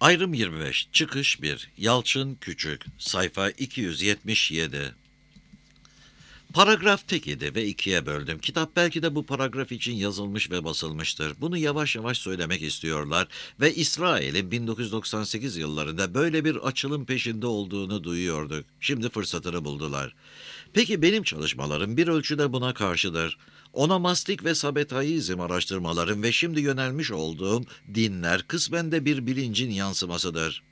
Ayrım 25, Çıkış 1, Yalçın Küçük, sayfa 277. Paragraf tek idi ve ikiye böldüm. Kitap belki de bu paragraf için yazılmış ve basılmıştır. Bunu yavaş yavaş söylemek istiyorlar ve İsrail'in 1998 yıllarında böyle bir açılım peşinde olduğunu duyuyorduk. Şimdi fırsatını buldular. Peki benim çalışmalarım bir ölçüde buna karşıdır. Onomastik ve sabetaizm araştırmalarım ve şimdi yönelmiş olduğum dinler kısmen de bir bilincin yansımasıdır.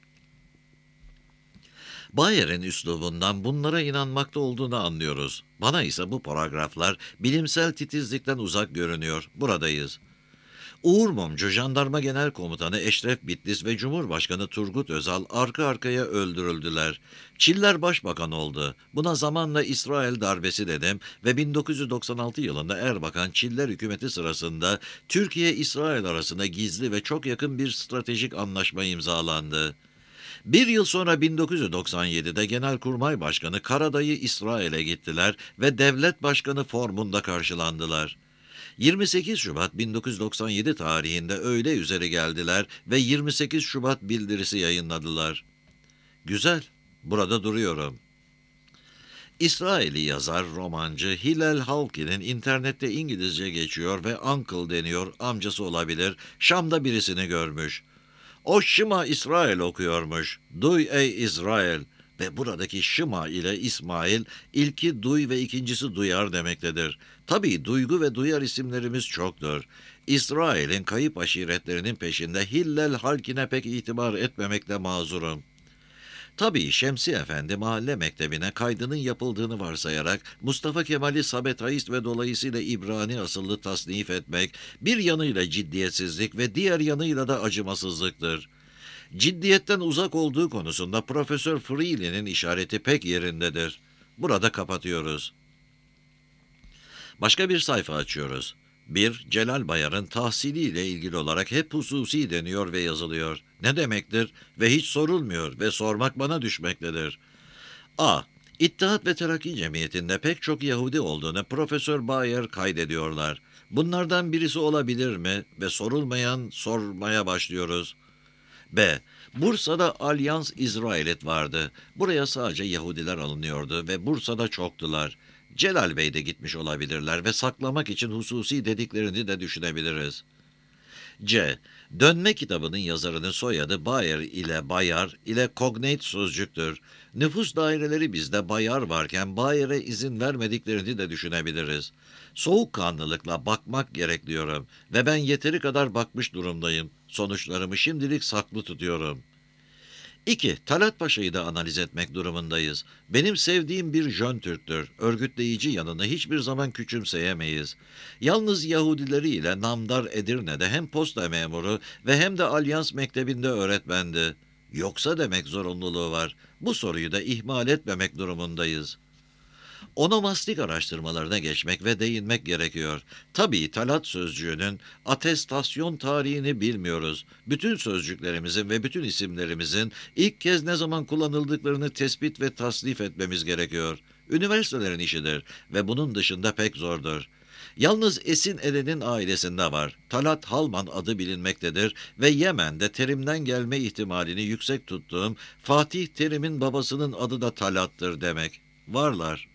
Bayer'in üslubundan bunlara inanmakta olduğunu anlıyoruz. Bana ise bu paragraflar bilimsel titizlikten uzak görünüyor. Buradayız. Uğur Mumcu, Jandarma Genel Komutanı Eşref Bitlis ve Cumhurbaşkanı Turgut Özal arka arkaya öldürüldüler. Çiller başbakan oldu. Buna zamanla İsrail darbesi dedim ve 1996 yılında Erbakan Çiller hükümeti sırasında Türkiye-İsrail arasında gizli ve çok yakın bir stratejik anlaşma imzalandı. Bir yıl sonra 1997'de Genelkurmay Başkanı Karadayı İsrail'e gittiler ve Devlet Başkanı formunda karşılandılar. 28 Şubat 1997 tarihinde öğle üzeri geldiler ve 28 Şubat bildirisi yayınladılar. Güzel, burada duruyorum. İsraili yazar, romancı Hillel Halki'nin internette İngilizce geçiyor ve uncle deniyor, amcası olabilir, Şam'da birisini görmüş. O Şıma İsrail okuyormuş. Duy ey İsrail. Ve buradaki Şıma ile İsmail ilki duy ve ikincisi duyar demektedir. Tabii duygu ve duyar isimlerimiz çoktur. İsrail'in kayıp aşiretlerinin peşinde Hillel halkine pek itibar etmemekle mazurum. Tabii Şemsi Efendi mahalle mektebine kaydının yapıldığını varsayarak Mustafa Kemal'i sabetaist ve dolayısıyla İbrani asıllı tasnif etmek bir yanıyla ciddiyetsizlik ve diğer yanıyla da acımasızlıktır. Ciddiyetten uzak olduğu konusunda Profesör Freely'nin işareti pek yerindedir. Burada kapatıyoruz. Başka bir sayfa açıyoruz. 1. Celal Bayar'ın tahsiliyle ilgili olarak hep hususi deniyor ve yazılıyor. Ne demektir? Ve hiç sorulmuyor ve sormak bana düşmektedir. A. İttihat ve Terakki Cemiyeti'nde pek çok Yahudi olduğunu Profesör Bayer kaydediyorlar. Bunlardan birisi olabilir mi? Ve sorulmayan sormaya başlıyoruz. B. Bursa'da Alyans İsrailit vardı. Buraya sadece Yahudiler alınıyordu ve Bursa'da çoktular. Celal Bey de gitmiş olabilirler ve saklamak için hususi dediklerini de düşünebiliriz. C. Dönme kitabının yazarının soyadı Bayer ile Bayar ile cognate sözcüktür. Nüfus daireleri bizde Bayar varken Bayer'e izin vermediklerini de düşünebiliriz. Soğukkanlılıkla bakmak gerek diyorum ve ben yeteri kadar bakmış durumdayım. Sonuçlarımı şimdilik saklı tutuyorum. 2. Talat Paşa'yı da analiz etmek durumundayız. Benim sevdiğim bir Jön Türk'tür. Örgütleyici yanını hiçbir zaman küçümseyemeyiz. Yalnız Yahudileri ile Namdar Edirne'de hem posta memuru ve hem de Alyans Mektebi'nde öğretmendi. Yoksa demek zorunluluğu var. Bu soruyu da ihmal etmemek durumundayız. Onomastik araştırmalarına geçmek ve değinmek gerekiyor. Tabii talat sözcüğünün atestasyon tarihini bilmiyoruz. Bütün sözcüklerimizin ve bütün isimlerimizin ilk kez ne zaman kullanıldıklarını tespit ve tasnif etmemiz gerekiyor. Üniversitelerin işidir ve bunun dışında pek zordur. Yalnız Esin Eren'in ailesinde var. Talat Halman adı bilinmektedir ve Yemen'de Terim'den gelme ihtimalini yüksek tuttuğum Fatih Terim'in babasının adı da Talat'tır demek. Varlar.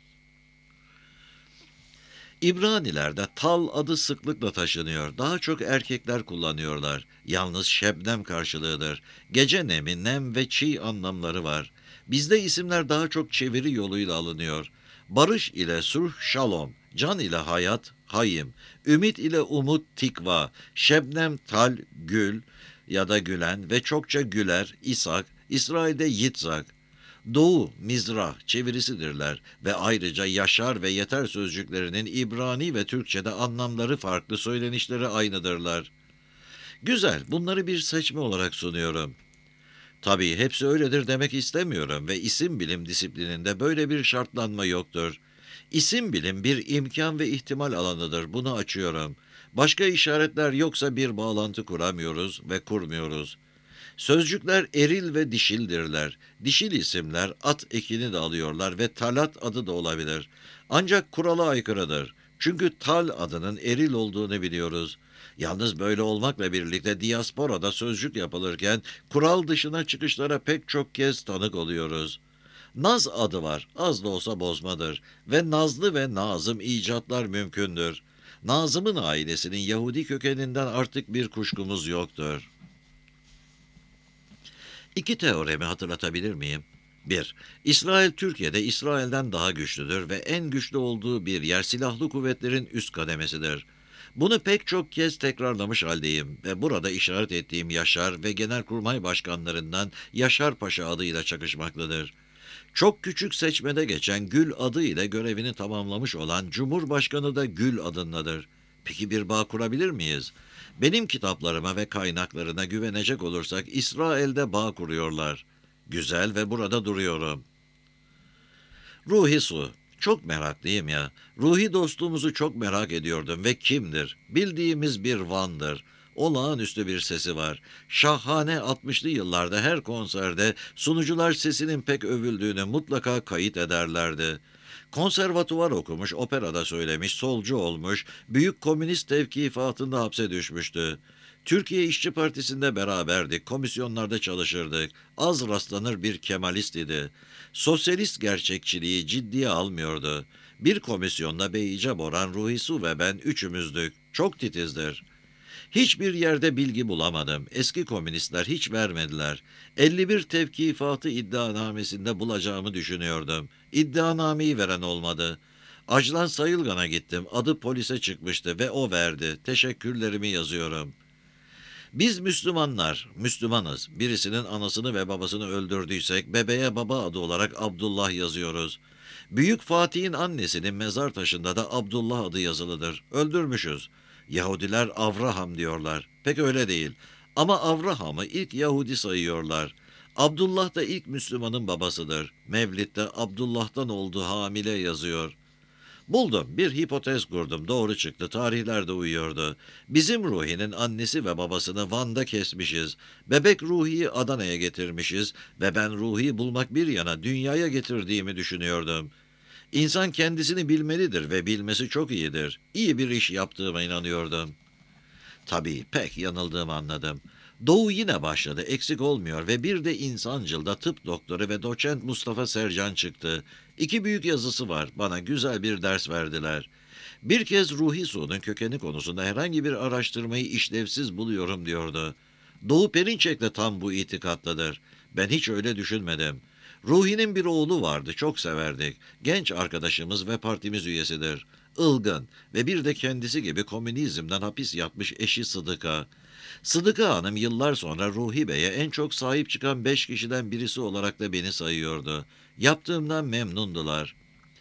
İbranilerde tal adı sıklıkla taşınıyor. Daha çok erkekler kullanıyorlar. Yalnız şebnem karşılığıdır. Gece nemi, nem ve çiğ anlamları var. Bizde isimler daha çok çeviri yoluyla alınıyor. Barış ile sulh, şalom. Can ile hayat, hayim. Ümit ile umut, tikva. Şebnem, tal, gül ya da gülen ve çokça güler, İshak. İsrail'de yitzak. Doğu, mizrah çevirisidirler ve ayrıca yaşar ve yeter sözcüklerinin İbrani ve Türkçe'de anlamları farklı, söylenişleri aynıdırlar. Güzel, bunları bir seçme olarak sunuyorum. Tabii hepsi öyledir demek istemiyorum ve isim bilim disiplininde böyle bir şartlanma yoktur. İsim bilim bir imkan ve ihtimal alanıdır, bunu açıyorum. Başka işaretler yoksa bir bağlantı kuramıyoruz ve kurmuyoruz. Sözcükler eril ve dişildirler. Dişil isimler at ekini de alıyorlar ve talat adı da olabilir. Ancak kurala aykırıdır. Çünkü tal adının eril olduğunu biliyoruz. Yalnız böyle olmakla birlikte diasporada sözcük yapılırken kural dışına çıkışlara pek çok kez tanık oluyoruz. Naz adı var, az da olsa bozmadır ve Nazlı ve Nazım icatlar mümkündür. Nazım'ın ailesinin Yahudi kökeninden artık bir kuşkumuz yoktur. İki teoremi hatırlatabilir miyim? 1. İsrail Türkiye'de İsrail'den daha güçlüdür ve en güçlü olduğu bir yer silahlı kuvvetlerin üst kademesidir. Bunu pek çok kez tekrarlamış haldeyim ve burada işaret ettiğim Yaşar ve Genelkurmay Başkanlarından Yaşar Paşa adıyla çakışmaktadır. Çok küçük seçmede geçen Gül adı ile görevini tamamlamış olan Cumhurbaşkanı da Gül adındadır. Peki bir bağ kurabilir miyiz? Benim kitaplarıma ve kaynaklarına güvenecek olursak İsrail'de bağ kuruyorlar. Güzel ve burada duruyorum. Ruhi Su. Çok meraklıyım ya. Ruhi dostluğumuzu çok merak ediyordum ve kimdir? Bildiğimiz bir Van'dır. Olağanüstü bir sesi var. Şahane 60'lı yıllarda her konserde sunucular sesinin pek övüldüğünü mutlaka kayıt ederlerdi. Konservatuvar okumuş, operada söylemiş, solcu olmuş, büyük komünist tevkifatında hapse düşmüştü. Türkiye İşçi Partisi'nde beraberdik, komisyonlarda çalışırdık. Az rastlanır bir Kemalist idi. Sosyalist gerçekçiliği ciddiye almıyordu. Bir komisyonda Beyce Boran, Ruhi Su ve ben üçümüzdük. Çok titizdir. Hiçbir yerde bilgi bulamadım. Eski komünistler hiç vermediler. 51 tevkifatı iddianamesinde bulacağımı düşünüyordum. İddianameyi veren olmadı. Aclan Sayılgan'a gittim. Adı polise çıkmıştı ve o verdi. Teşekkürlerimi yazıyorum. Biz Müslümanlar, Müslümanız. Birisinin anasını ve babasını öldürdüysek bebeğe baba adı olarak Abdullah yazıyoruz. Büyük Fatih'in annesinin mezar taşında da Abdullah adı yazılıdır. Öldürmüşüz. Yahudiler Avraham diyorlar. Pek öyle değil. Ama Avraham'ı ilk Yahudi sayıyorlar. Abdullah da ilk Müslümanın babasıdır. Mevlid'de Abdullah'tan olduğu hamile yazıyor. Buldum. Bir hipotez kurdum. Doğru çıktı. Tarihler de uyuyordu. Bizim Ruhi'nin annesi ve babasını Van'da kesmişiz. Bebek Ruhi'yi Adana'ya getirmişiz ve ben Ruhi'yi bulmak bir yana dünyaya getirdiğimi düşünüyordum. İnsan kendisini bilmelidir ve bilmesi çok iyidir. İyi bir iş yaptığıma inanıyordum. Tabii pek yanıldığımı anladım. Doğu yine başladı, eksik olmuyor ve bir de İnsancıl'da tıp doktoru ve doçent Mustafa Sercan çıktı. İki büyük yazısı var, bana güzel bir ders verdiler. Bir kez Ruhi Su'nun kökeni konusunda herhangi bir araştırmayı işlevsiz buluyorum diyordu. Doğu Perinçek de tam bu itikattadır. Ben hiç öyle düşünmedim. Ruhi'nin bir oğlu vardı, çok severdik. Genç arkadaşımız ve partimiz üyesidir. Ilgın ve bir de kendisi gibi komünizmden hapis yatmış eşi Sıdıka. Sıdıka Hanım yıllar sonra Ruhi Bey'e en çok sahip çıkan 5 kişiden birisi olarak da beni sayıyordu. Yaptığımdan memnundular.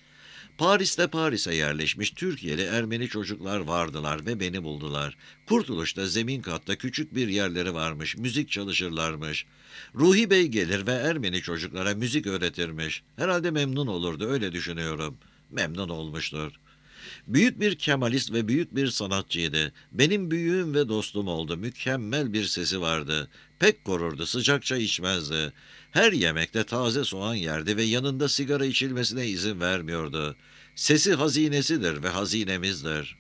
Paris'e yerleşmiş Türkiye'li Ermeni çocuklar vardılar ve beni buldular. Kurtuluş'ta zemin katta küçük bir yerleri varmış, müzik çalışırlarmış. Ruhi Bey gelir ve Ermeni çocuklara müzik öğretirmiş. Herhalde memnun olurdu, öyle düşünüyorum. Memnun olmuştur. Büyük bir Kemalist ve büyük bir sanatçıydı. Benim büyüğüm ve dostum oldu. Mükemmel bir sesi vardı. Pek korurdu, sıcak çay içmezdi. Her yemekte taze soğan yerdi ve yanında sigara içilmesine izin vermiyordu. Sesi hazinesidir ve hazinemizdir.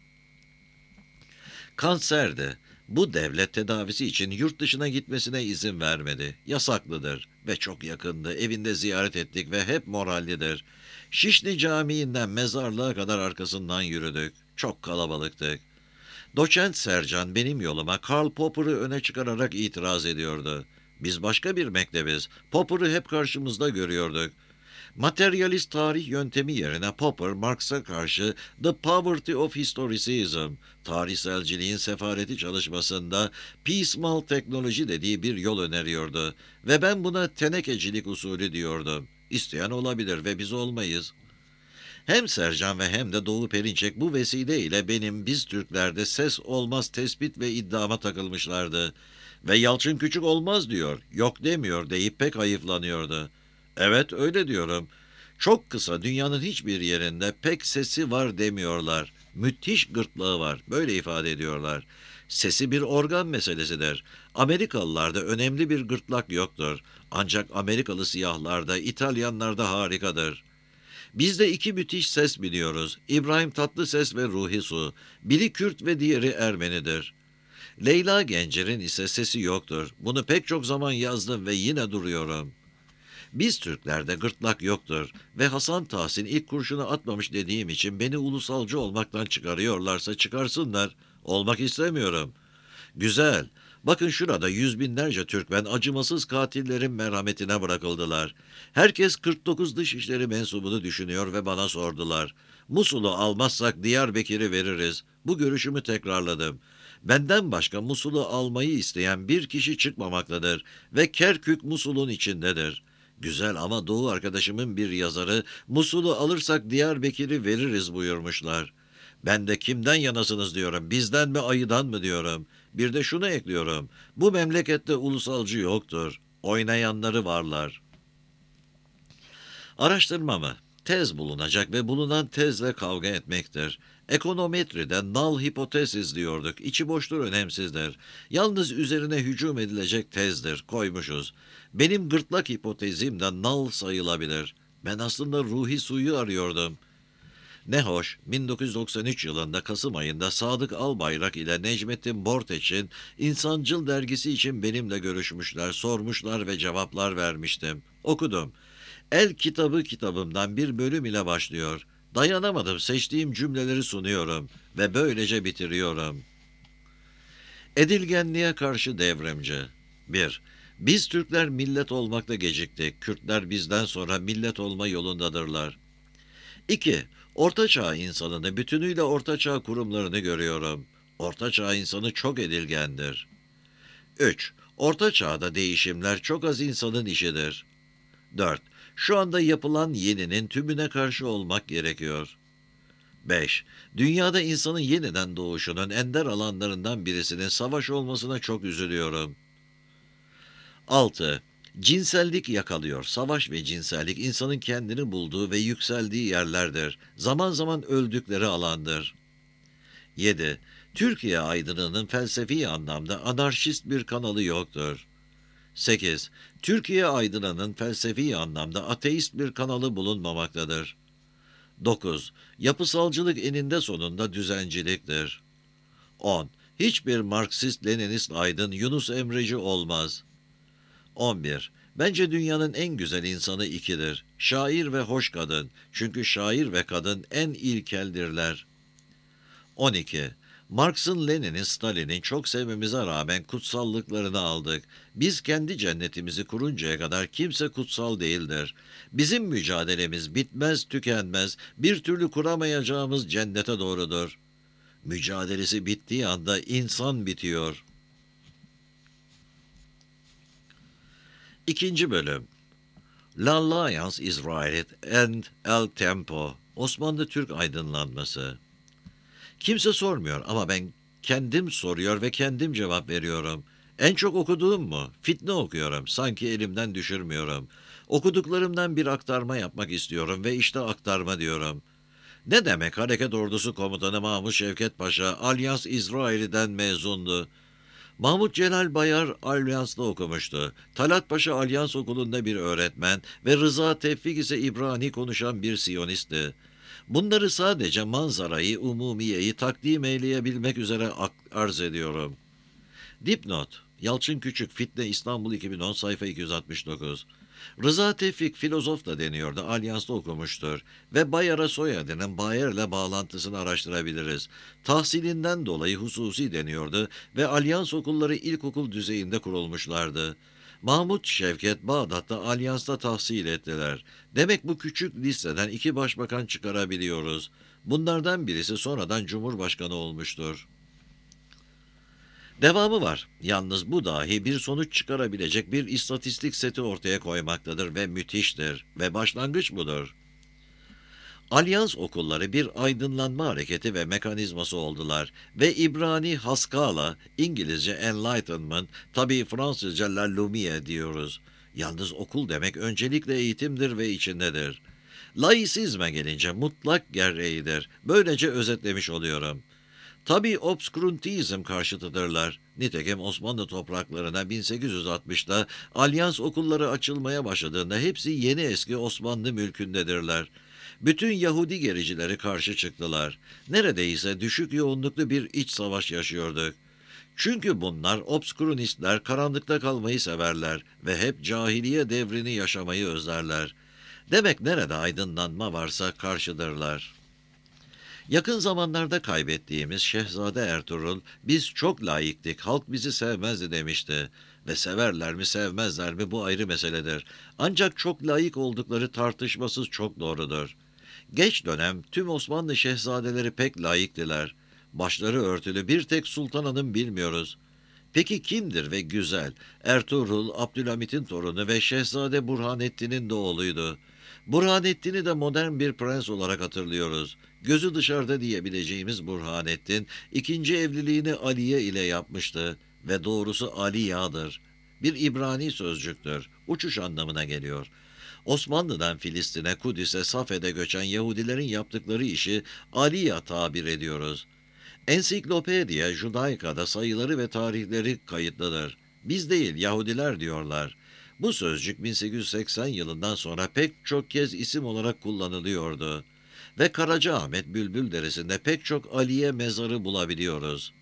Kanserdi. Bu devlet tedavisi için yurt dışına gitmesine izin vermedi. Yasaklıdır ve çok yakındı. Evinde ziyaret ettik ve hep morallidir. Şişli Camii'nden mezarlığa kadar arkasından yürüdük. Çok kalabalıktık. Doçent Sercan benim yoluma Karl Popper'ı öne çıkararak itiraz ediyordu. Biz başka bir mektebiz. Popper'ı hep karşımızda görüyorduk. Materyalist tarih yöntemi yerine Popper, Marx'a karşı The Poverty of Historicism, tarihselciliğin sefareti çalışmasında piecemeal teknoloji dediği bir yol öneriyordu ve ben buna tenekecilik usulü diyordum. İsteyen olabilir ve biz olmayız. Hem Sercan ve hem de Doğu Perinçek bu vesileyle benim biz Türklerde ses olmaz tespit ve iddiama takılmışlardı. Ve Yalçın Küçük olmaz diyor, yok demiyor deyip pek hayıflanıyordu. Evet öyle diyorum. Çok kısa dünyanın hiçbir yerinde pek sesi var demiyorlar. Müthiş gırtlağı var, böyle ifade ediyorlar. Sesi bir organ meselesidir. Amerikalılarda önemli bir gırtlak yoktur. Ancak Amerikalı siyahlarda, İtalyanlarda harikadır. Bizde iki müthiş ses biliyoruz. İbrahim Tatlıses ve Ruhi Su. Biri Kürt ve diğeri Ermenidir. Leyla Gencer'in ise sesi yoktur. Bunu pek çok zaman yazdım ve yine duruyorum. Biz Türklerde gırtlak yoktur ve Hasan Tahsin ilk kurşunu atmamış dediğim için beni ulusalcı olmaktan çıkarıyorlarsa çıkarsınlar. Olmak istemiyorum. Güzel. Bakın şurada yüz binlerce Türkmen acımasız katillerin merhametine bırakıldılar. Herkes 49 Dışişleri mensubunu düşünüyor ve bana sordular. Musul'u almazsak Diyarbakır'ı veririz. Bu görüşümü tekrarladım. Benden başka Musul'u almayı isteyen bir kişi çıkmamaktadır ve Kerkük Musul'un içindedir. Güzel ama Doğu arkadaşımın bir yazarı Musul'u alırsak Diyarbakır'ı veririz buyurmuşlar. Ben de kimden yanasınız diyorum, bizden mi ayıdan mı diyorum. Bir de şunu ekliyorum, bu memlekette ulusalcı yoktur, oynayanları varlar. Araştırma mı? Tez bulunacak ve bulunan tezle kavga etmektir. Ekonometride null hipotezis diyorduk. İçi boştur, önemsizdir. Yalnız üzerine hücum edilecek tezdir. Koymuşuz. Benim gırtlak hipotezim de null sayılabilir. Ben aslında ruhi suyu arıyordum. Ne hoş, 1993 yılında Kasım ayında Sadık Albayrak ile Necmettin Borteç'in İnsancıl dergisi için benimle görüşmüşler, sormuşlar ve cevaplar vermiştim. Okudum. El kitabı kitabımdan bir bölüm ile başlıyor. Dayanamadım, seçtiğim cümleleri sunuyorum ve böylece bitiriyorum. Edilgenliğe karşı devrimci. 1. Biz Türkler millet olmakta geciktik. Kürtler bizden sonra millet olma yolundadırlar. 2. Orta Çağ insanını, bütünüyle Orta Çağ kurumlarını görüyorum. Orta Çağ insanı çok edilgendir. 3. Orta Çağ'da değişimler çok az insanın işidir. 4. Şu anda yapılan yeninin tümüne karşı olmak gerekiyor. 5. Dünyada insanın yeniden doğuşunun ender alanlarından birisinin savaş olmasına çok üzülüyorum. 6. Cinsellik yakalıyor. Savaş ve cinsellik insanın kendini bulduğu ve yükseldiği yerlerdir. Zaman zaman öldükleri alandır. 7. Türkiye aydınının felsefi anlamda anarşist bir kanalı yoktur. 8. Türkiye aydınının felsefi anlamda ateist bir kanalı bulunmamaktadır. 9. Yapısalcılık eninde sonunda düzenciliktir. 10. Hiçbir Marksist-Leninist aydın Yunus Emreci olmaz. 11. Bence dünyanın en güzel insanı ikidir. Şair ve hoş kadın. Çünkü şair ve kadın en ilkeldirler. 12. Marx'ın, Lenin'in, Stalin'in çok sevmemize rağmen kutsallıklarını aldık. Biz kendi cennetimizi kuruncaya kadar kimse kutsal değildir. Bizim mücadelemiz bitmez, tükenmez, bir türlü kuramayacağımız cennete doğrudur. Mücadelesi bittiği anda insan bitiyor. 2. Bölüm. L'Alliance Israelite and El Tempo. Osmanlı-Türk aydınlanması. Kimse sormuyor ama ben kendim soruyor ve kendim cevap veriyorum. En çok okuduğum mu? Fitne okuyorum. Sanki elimden düşürmüyorum. Okuduklarımdan bir aktarma yapmak istiyorum ve işte aktarma diyorum. Ne demek Hareket Ordusu Komutanı Mahmut Şevket Paşa, Alyans İsrail'den mezundu. Mahmut Celal Bayar Alyans'ta okumuştu. Talat Paşa Alyans Okulu'nda bir öğretmen ve Rıza Tevfik ise İbrani konuşan bir Siyonistti. Bunları sadece manzarayı, umumiyeyi takdim eyleyebilmek üzere arz ediyorum. Dipnot: Yalçın Küçük, Fitne, İstanbul 2010, sayfa 269. Rıza Tevfik filozof da deniyordu, Alyans'ta okumuştur ve Bayar'a soyadının Bayer'le bağlantısını araştırabiliriz. Tahsilinden dolayı hususi deniyordu ve Alyans okulları ilkokul düzeyinde kurulmuşlardı. Mahmut Şevket Bağdat'ta Alyans'ta tahsil ettiler. Demek bu küçük listeden 2 başbakan çıkarabiliyoruz. Bunlardan birisi sonradan Cumhurbaşkanı olmuştur. Devamı var. Yalnız bu dahi bir sonuç çıkarabilecek bir istatistik seti ortaya koymaktadır ve müthiştir. Ve başlangıç budur. Alyans okulları bir aydınlanma hareketi ve mekanizması oldular ve İbrani Haskala, İngilizce Enlightenment, tabii Fransızca La Lumière diyoruz. Yalnız okul demek öncelikle eğitimdir ve içindedir. Laisizme gelince mutlak gereğidir. Böylece özetlemiş oluyorum. Tabii obskurantizm karşıtıdırlar. Nitekim Osmanlı topraklarına 1860'da Alyans okulları açılmaya başladığında hepsi yeni eski Osmanlı mülkündedirler. Bütün Yahudi gericileri karşı çıktılar. Neredeyse düşük yoğunluklu bir iç savaş yaşıyorduk. Çünkü bunlar obskurunistler karanlıkta kalmayı severler ve hep cahiliye devrini yaşamayı özlerler. Demek nerede aydınlanma varsa karşıdırlar. Yakın zamanlarda kaybettiğimiz Şehzade Ertuğrul, biz çok layıktık, halk bizi sevmezdi demişti. Ve severler mi sevmezler mi bu ayrı meseledir. Ancak çok layık oldukları tartışmasız çok doğrudur. Geç dönem tüm Osmanlı şehzadeleri pek layıktılar. Başları örtülü bir tek Sultan Hanım bilmiyoruz. Peki kimdir ve güzel? Ertuğrul, Abdülhamit'in torunu ve Şehzade Burhanettin'in de oğluydu. Burhanettin'i de modern bir prens olarak hatırlıyoruz. Gözü dışarıda diyebileceğimiz Burhanettin, ikinci evliliğini Aliye ile yapmıştı ve doğrusu Aliya'dır. Bir İbrani sözcüktür, uçuş anlamına geliyor. Osmanlı'dan Filistin'e, Kudüs'e, Safed'e göçen Yahudilerin yaptıkları işi Aliya tabir ediyoruz. Ensiklopedia Judaica'da sayıları ve tarihleri kayıtlıdır. Biz değil, Yahudiler diyorlar. Bu sözcük 1880 yılından sonra pek çok kez isim olarak kullanılıyordu. Ve Karacaahmet Bülbül Deresi'nde pek çok Aliye mezarı bulabiliyoruz.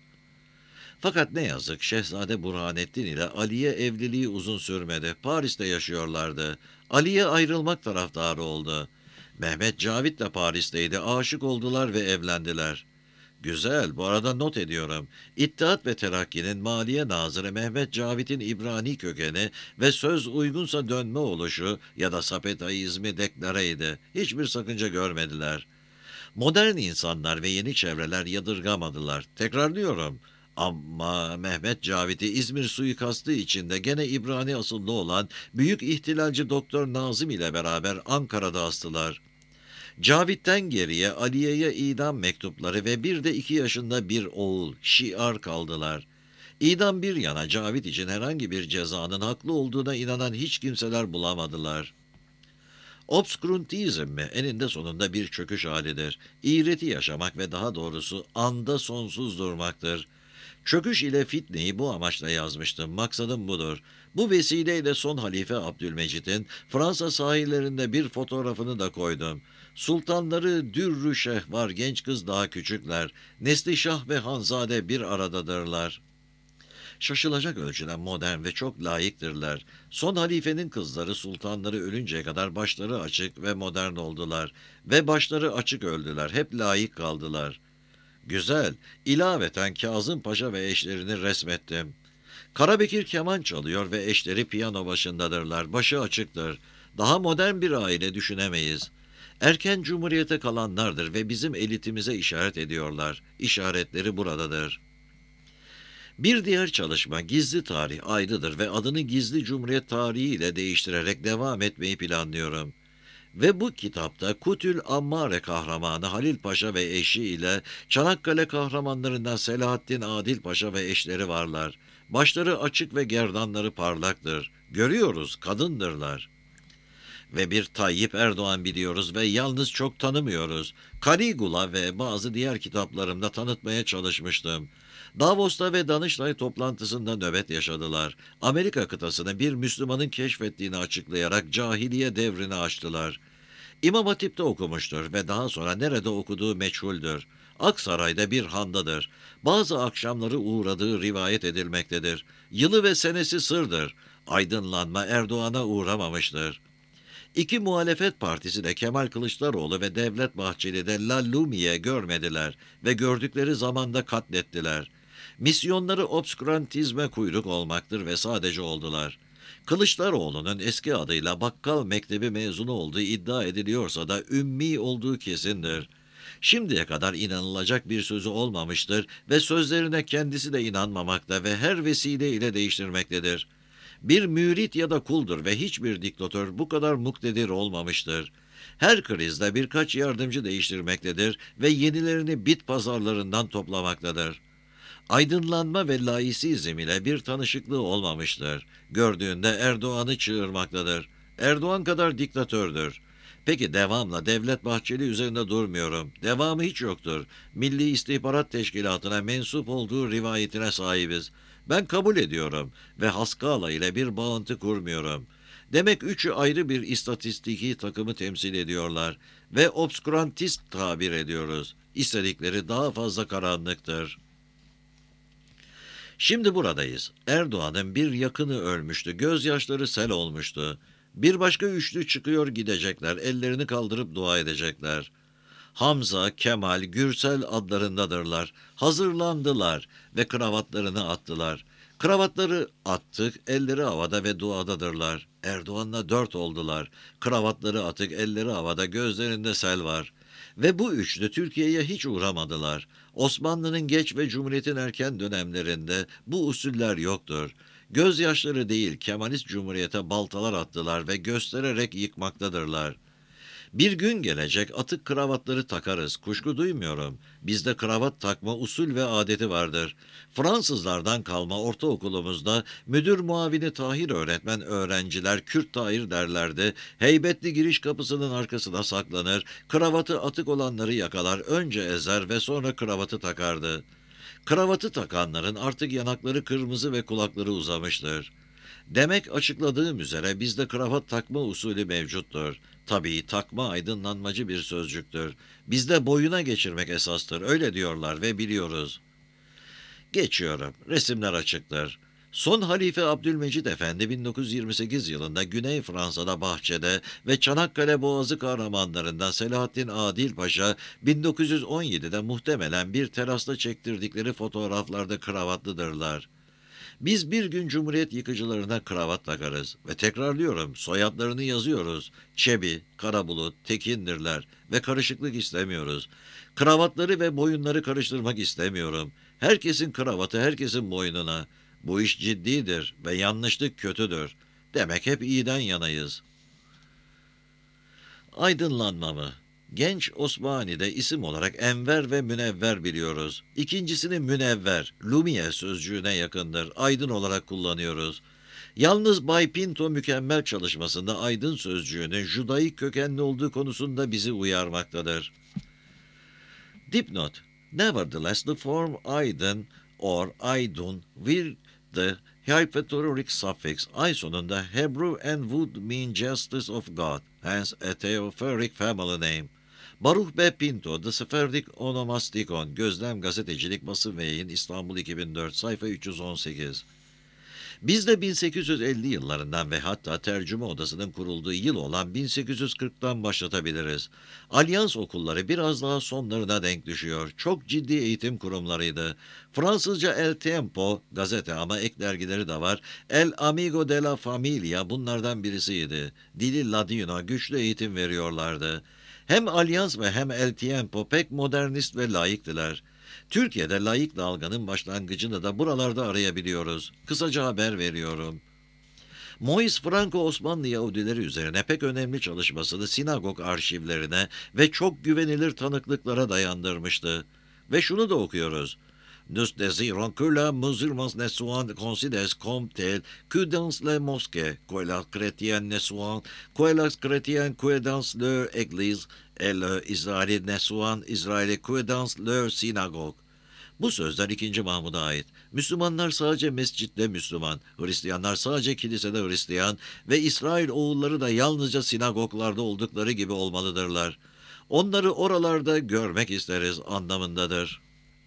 Fakat ne yazık Şehzade Burhanettin ile Aliye evliliği uzun sürmedi. Paris'te yaşıyorlardı. Aliye ayrılmak taraftarı oldu. Mehmet Cavit de Paris'teydi. Aşık oldular ve evlendiler. Güzel, bu arada not ediyorum. İttihat ve Terakki'nin Maliye Nazırı Mehmet Cavit'in İbrani kökeni ve söz uygunsa dönme oluşu ya da Sapetaizmi deklareydi. Hiçbir sakınca görmediler. Modern insanlar ve yeni çevreler yadırgamadılar. Tekrarlıyorum. Ama Mehmet Cavit'i İzmir suikastı içinde gene İbrani asıllı olan büyük ihtilalci Doktor Nazım ile beraber Ankara'da astılar. Cavit'ten geriye Aliye'ye idam mektupları ve bir de 2 yaşında bir oğul, Şiar kaldılar. İdam bir yana Cavit için herhangi bir cezanın haklı olduğuna inanan hiç kimseler bulamadılar. Obskurantizm mi eninde sonunda bir çöküş halidir. İğreti yaşamak ve daha doğrusu anda sonsuz durmaktır. Çöküş ile fitneyi bu amaçla yazmıştım. Maksadım budur. Bu vesileyle son halife Abdülmecit'in Fransa sahillerinde bir fotoğrafını da koydum. Sultanları Dürrü Şeh var, genç kız daha küçükler. Neslişah ve Hanzade bir aradadırlar. Şaşılacak ölçüde modern ve çok layıktırlar. Son halifenin kızları sultanları ölünceye kadar başları açık ve modern oldular. Ve başları açık öldüler. Hep layık kaldılar. Güzel. İlaveten Kazım Paşa ve eşlerini resmettim. Karabekir keman çalıyor ve eşleri piyano başındadırlar. Başı açıktır. Daha modern bir aile düşünemeyiz. Erken cumhuriyete kalanlardır ve bizim elitimize işaret ediyorlar. İşaretleri buradadır. Bir diğer çalışma Gizli Tarih ayrıdır ve adını Gizli Cumhuriyet Tarihi ile değiştirerek devam etmeyi planlıyorum. Ve bu kitapta Kutül Ammare kahramanı Halil Paşa ve eşi ile Çanakkale kahramanlarından Selahaddin Adil Paşa ve eşleri varlar. Başları açık ve gerdanları parlaktır. Görüyoruz, kadındırlar. Ve bir Tayyip Erdoğan biliyoruz ve yalnız çok tanımıyoruz. Caligula ve bazı diğer kitaplarımda tanıtmaya çalışmıştım. Davos'ta ve Danıştay toplantısında nöbet yaşadılar. Amerika kıtasını bir Müslümanın keşfettiğini açıklayarak cahiliye devrini açtılar. İmam Hatip'te okumuştur ve daha sonra nerede okuduğu meçhuldür. Aksaray'da bir handadır. Bazı akşamları uğradığı rivayet edilmektedir. Yılı ve senesi sırdır. Aydınlanma Erdoğan'a uğramamıştır. İki muhalefet partisi de Kemal Kılıçdaroğlu ve Devlet Bahçeli de La Lumiye görmediler ve gördükleri zamanda katlettiler. Misyonları obskurantizme kuyruk olmaktır ve sadece oldular. Kılıçdaroğlu'nun eski adıyla Bakkal Mektebi mezunu olduğu iddia ediliyorsa da ümmi olduğu kesindir. Şimdiye kadar inanılacak bir sözü olmamıştır ve sözlerine kendisi de inanmamakta ve her vesileyle değiştirmektedir. Bir mürit ya da kuldur ve hiçbir diktatör bu kadar muktedir olmamıştır. Her krizde birkaç yardımcı değiştirmektedir ve yenilerini bit pazarlarından toplamaktadır. Aydınlanma ve laisizm ile bir tanışıklığı olmamıştır. Gördüğünde Erdoğan'ı çığırmaktadır. Erdoğan kadar diktatördür. Peki devamla Devlet Bahçeli üzerinde durmuyorum. Devamı hiç yoktur. Milli İstihbarat Teşkilatı'na mensup olduğu rivayetine sahibiz. Ben kabul ediyorum ve Haskala ile bir bağıntı kurmuyorum. Demek üçü ayrı bir istatistiki takımı temsil ediyorlar ve obskurantist tabir ediyoruz. İstedikleri daha fazla karanlıktır. Şimdi buradayız. Erdoğan'ın bir yakını ölmüştü. Gözyaşları sel olmuştu. Bir başka üçlü çıkıyor gidecekler. Ellerini kaldırıp dua edecekler. Hamza, Kemal, Gürsel adlarındadırlar. Hazırlandılar ve kravatlarını attılar. Kravatları attık, elleri havada ve duadadırlar. Erdoğan'la 4 oldular. Kravatları atık, elleri havada, gözlerinde sel var. Ve bu üçlü Türkiye'ye hiç uğramadılar. Osmanlı'nın geç ve Cumhuriyet'in erken dönemlerinde bu usuller yoktur. Gözyaşları değil, Kemalist Cumhuriyet'e baltalar attılar ve göstererek yıkmaktadırlar. Bir gün gelecek atık kravatları takarız, kuşku duymuyorum. Bizde kravat takma usul ve adeti vardır. Fransızlardan kalma ortaokulumuzda müdür muavini Tahir öğretmen öğrenciler Kürt Tahir derlerdi. Heybetli giriş kapısının arkasına saklanır, kravatı atık olanları yakalar, önce ezer ve sonra kravatı takardı. Kravatı takanların artık yanakları kırmızı ve kulakları uzamıştır. Demek açıkladığım üzere bizde kravat takma usulü mevcuttur. Tabii takma aydınlanmacı bir sözcüktür. Bizde boyuna geçirmek esastır, öyle diyorlar ve biliyoruz. Geçiyorum, resimler açıktır. Son Halife Abdülmecid Efendi 1928 yılında Güney Fransa'da Bahçe'de ve Çanakkale Boğazı kahramanlarından Selahattin Adil Paşa 1917'de muhtemelen bir terasta çektirdikleri fotoğraflarda kravatlıdırlar. Biz bir gün Cumhuriyet yıkıcılarına kravat takarız ve tekrarlıyorum soyadlarını yazıyoruz. Çebi, Karabulut, Tekindirler ve karışıklık istemiyoruz. Kravatları ve boyunları karıştırmak istemiyorum. Herkesin kravatı herkesin boynuna. Bu iş ciddidir ve yanlışlık kötüdür. Demek hep iyiden yanayız. Aydınlanma mı? Genç Osmani'de isim olarak Enver ve Münevver biliyoruz. İkincisini Münevver, Lumière sözcüğüne yakındır. Aydın olarak kullanıyoruz. Yalnız Bay Pinto mükemmel çalışmasında aydın sözcüğünün Judaik kökenli olduğu konusunda bizi uyarmaktadır. Dipnot. Nevertheless, the form aydın or aydun with the hypertonic suffix ay sonunda Hebrew and would mean justice of God, hence a theophoric family name. Baruch B. Pinto, The Sephardic Onomastikon, Gözlem Gazetecilik Basın ve Yayın İstanbul 2004, sayfa 318. Biz de 1850 yıllarından ve hatta tercüme odasının kurulduğu yıl olan 1840'tan başlatabiliriz. Alyans okulları biraz daha sonlarına denk düşüyor. Çok ciddi eğitim kurumlarıydı. Fransızca El Tempo, gazete ama ek dergileri de var. El Amigo de la Familia bunlardan birisiydi. Dili Ladino, güçlü eğitim veriyorlardı. Hem Alyans ve hem El Tiempo pek modernist ve laiktiler. Türkiye'de laik dalganın başlangıcını da buralarda arayabiliyoruz. Kısaca haber veriyorum. Moïse Franco Osmanlı Yahudileri üzerine pek önemli çalışmasını sinagog arşivlerine ve çok güvenilir tanıklıklara dayandırmıştı. Ve şunu da okuyoruz. Nous désirons que la musulmans ne soient considérés comme tels que dans les mosquées, que les chrétiens ne soient, que les chrétiens que dans leur église, et les Israéliens ne soient Israéliens que dans leur synagogue. Bu sözler 2. Mahmud'a ait. Müslümanlar sadece mescitte Müslüman, Hristiyanlar sadece kilisede Hristiyan ve İsrail oğulları da yalnızca sinagoglarda oldukları gibi olmalıdırlar. Onları oralarda görmek isteriz anlamındadır.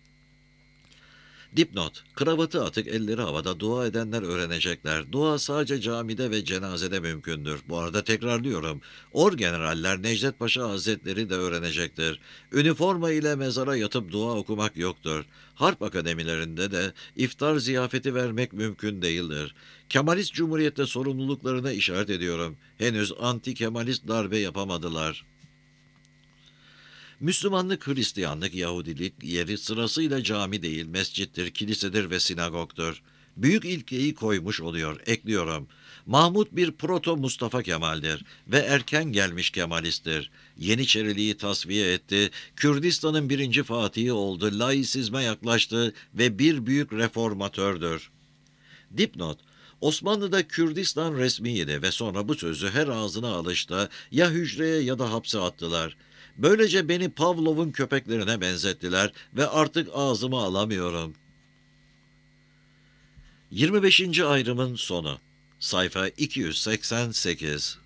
Dipnot, kravatı atık elleri havada dua edenler öğrenecekler. Dua sadece camide ve cenazede mümkündür. Bu arada tekrarlıyorum. Orgeneraller Necdet Paşa Hazretleri de öğrenecektir. Üniforma ile mezara yatıp dua okumak yoktur. Harp akademilerinde de iftar ziyafeti vermek mümkün değildir. Kemalist Cumhuriyet'te sorumluluklarına işaret ediyorum. Henüz anti-Kemalist darbe yapamadılar. Müslümanlık, Hristiyanlık, Yahudilik yeri sırasıyla cami değil, mescittir, kilisedir ve sinagogtur. Büyük ilkeyi koymuş oluyor, ekliyorum. Mahmut bir proto Mustafa Kemal'dir ve erken gelmiş Kemalisttir. Yeniçeriliği tasfiye etti, Kürdistan'ın birinci fatihi oldu, laisizme yaklaştı ve bir büyük reformatördür. Dipnot, Osmanlı'da Kürdistan resmiydi ve sonra bu sözü her ağzına alışta ya hücreye ya da hapse attılar. Böylece beni Pavlov'un köpeklerine benzettiler ve artık ağzıma alamıyorum. 25. ayrımın sonu. Sayfa 288.